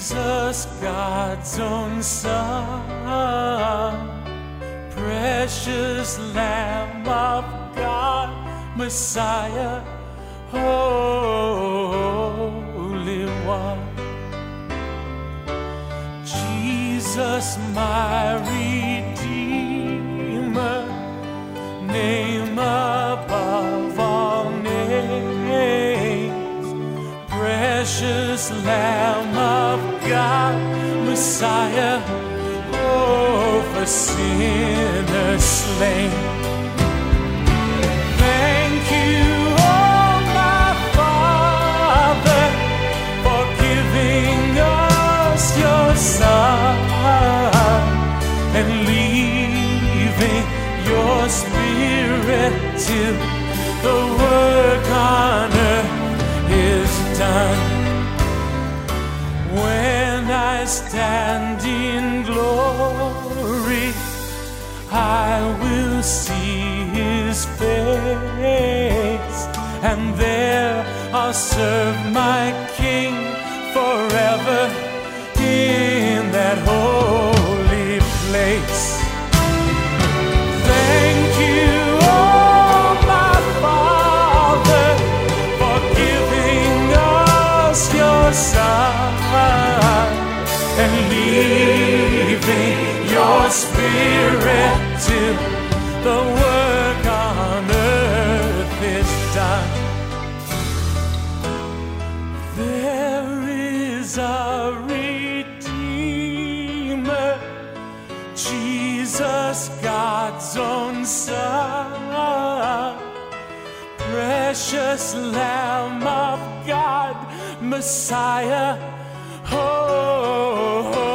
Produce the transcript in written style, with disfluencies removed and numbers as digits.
Jesus, God's own Son, precious Lamb of God, Messiah, Holy One. Jesus, my Redeemer, name above all names, precious Lamb of God, Messiah, oh, for sinners slain. Thank you, oh my Father, for giving us your Son and leaving your Spirit till the work on earth is done. When I stand in glory, I will see His face, and there I'll serve my King forever in that holy place. Thank you, oh my Father, for giving us your Son and leaving your Spirit till the work on earth is done. There is a Redeemer, Jesus, God's own Son, precious Lamb of God, Messiah, oh.